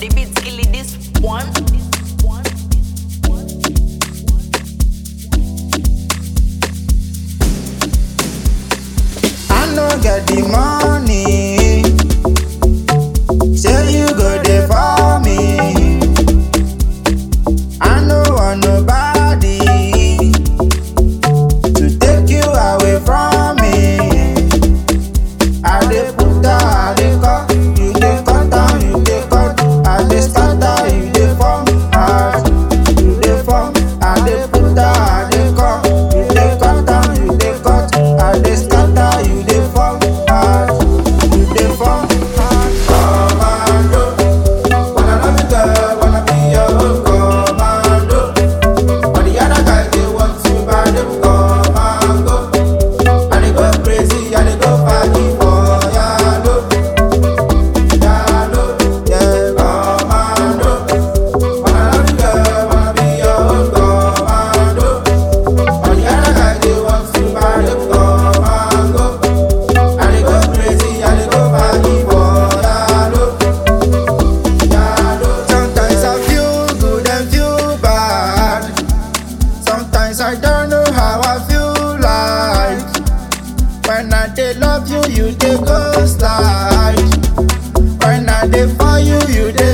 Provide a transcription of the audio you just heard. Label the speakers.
Speaker 1: the beats kill it this one.
Speaker 2: I no get the money, say you go there for me. I no want nobody to take you away from me. I dey put down, I dey cut, you dey cut down, you dey cut. I dey scatter, you dey form, you dey form. I dey put down, I dey cut, you dey cut down, you dey cut. I dey scatter, you dey form, you dey form. Commando, wanna love you girl, wanna be your own commando. All the other guys they want to buy them commando. I dey go crazy, I dey go party for yalo, yalo, yeah. Commando, wanna love you girl, wanna be your own commando. All the other guys they want to buy them commando. I dey go crazy, I dey go party for yalo, yalo. Sometimes I feel good and feel bad. Sometimes I don't know how I feel like. When I dey love you, you dey go slide. When I dey for you, you dey